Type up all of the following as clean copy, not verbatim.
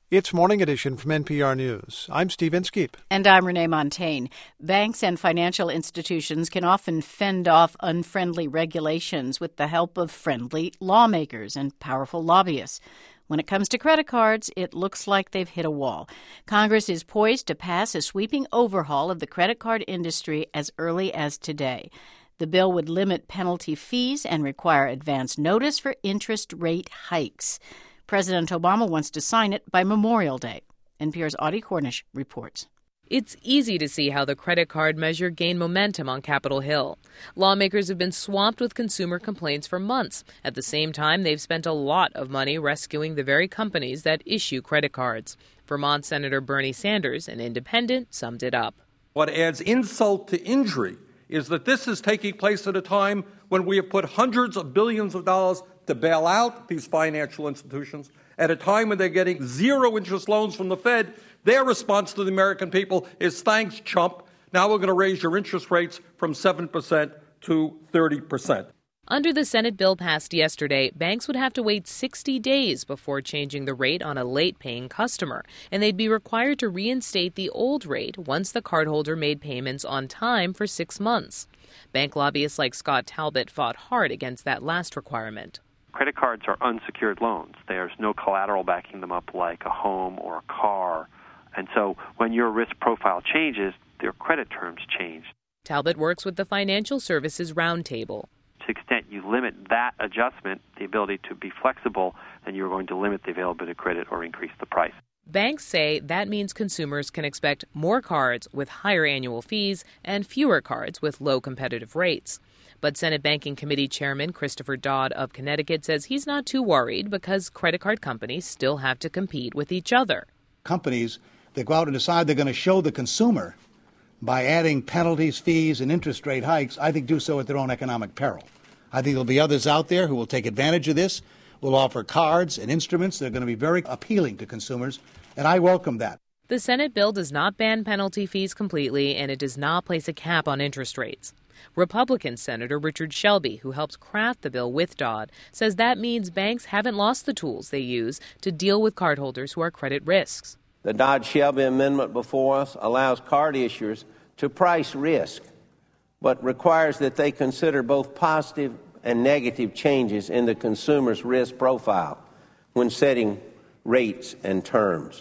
It's Morning Edition from NPR News. I'm Steve Inskeep. And I'm Renee Montaigne. Banks and financial institutions can often fend off unfriendly regulations with the help of friendly lawmakers and powerful lobbyists. When it comes to credit cards, it looks like they've hit a wall. Congress is poised to pass a sweeping overhaul of the credit card industry as early as today. The bill would limit penalty fees and require advance notice for interest rate hikes. President Obama wants to sign it by Memorial Day. NPR's Audie Cornish reports. It's easy to see how the credit card measure gained momentum on Capitol Hill. Lawmakers have been swamped with consumer complaints for months. At the same time, they've spent a lot of money rescuing the very companies that issue credit cards. Vermont Senator Bernie Sanders, an independent, summed it up. What adds insult to injury is that this is taking place at a time when we have put hundreds of billions of dollars to bail out these financial institutions, at a time when they're getting zero interest loans from the Fed. Their response to the American people is, thanks, chump. Now we're going to raise your interest rates from 7% to 30%. Under the Senate bill passed yesterday, banks would have to wait 60 days before changing the rate on a late-paying customer, and they'd be required to reinstate the old rate once the cardholder made payments on time for 6 months. Bank lobbyists like Scott Talbot fought hard against that last requirement. Credit cards are unsecured loans. There's no collateral backing them up like a home or a car. And so when your risk profile changes, their credit terms change. Talbot works with the Financial Services Roundtable. To the extent you limit that adjustment, the ability to be flexible, then you're going to limit the availability of credit or increase the price. Banks say that means consumers can expect more cards with higher annual fees and fewer cards with low competitive rates. But Senate Banking Committee Chairman Christopher Dodd of Connecticut says he's not too worried because credit card companies still have to compete with each other. Companies that go out and decide they're going to show the consumer by adding penalties, fees, and interest rate hikes, I think do so at their own economic peril. I think there'll be others out there who will take advantage of this, will offer cards and instruments that are going to be very appealing to consumers, and I welcome that. The Senate bill does not ban penalty fees completely, and it does not place a cap on interest rates. Republican Senator Richard Shelby, who helps craft the bill with Dodd, says that means banks haven't lost the tools they use to deal with cardholders who are credit risks. The Dodd-Shelby amendment before us allows card issuers to price risk, but requires that they consider both positive and negative changes in the consumer's risk profile when setting rates and terms.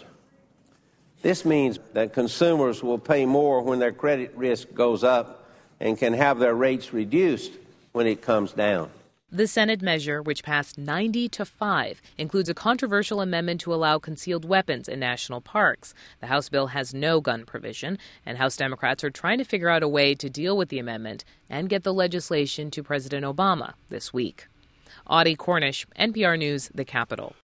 This means that consumers will pay more when their credit risk goes up and can have their rates reduced when it comes down. The Senate measure, which passed 90-5, includes a controversial amendment to allow concealed weapons in national parks. The House bill has no gun provision, and House Democrats are trying to figure out a way to deal with the amendment and get the legislation to President Obama this week. Audie Cornish, NPR News, The Capitol.